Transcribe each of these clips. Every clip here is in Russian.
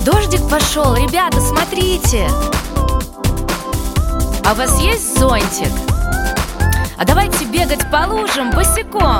Дождик пошел, ребята, смотрите. А у вас есть зонтик? А давайте бегать по лужам босиком.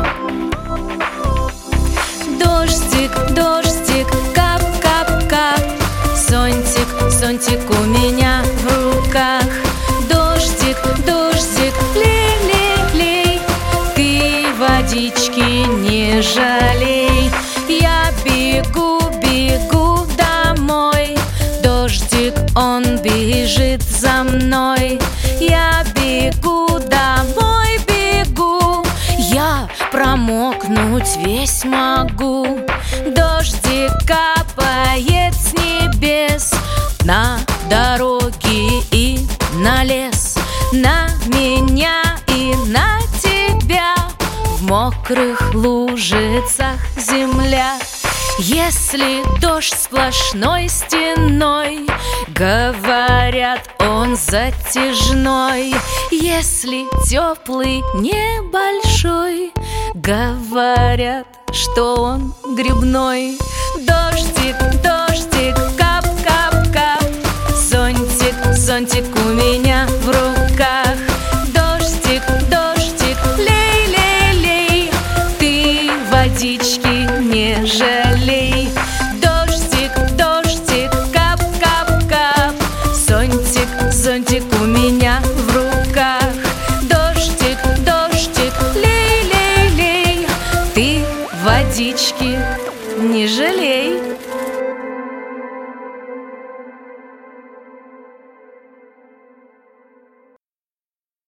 Дождик, дождик, кап-кап-кап. Зонтик, зонтик у меня в руках. Дождик, дождик, лей-лей-лей. Ты водички не жалей. Я бегу, бегу домой. Дождик, он бежит за мной. Я бегу домой, бегу. Я промокнуть весь могу. Дождик капает с небес на дороги и на лес, на меня и на тебя. В мокрых лужицах земля. Если дождь сплошной стеной, говорят, он затяжной. Если теплый, небольшой, говорят, что он грибной. Дождик, дождик, кап-кап-кап. Зонтик, зонтик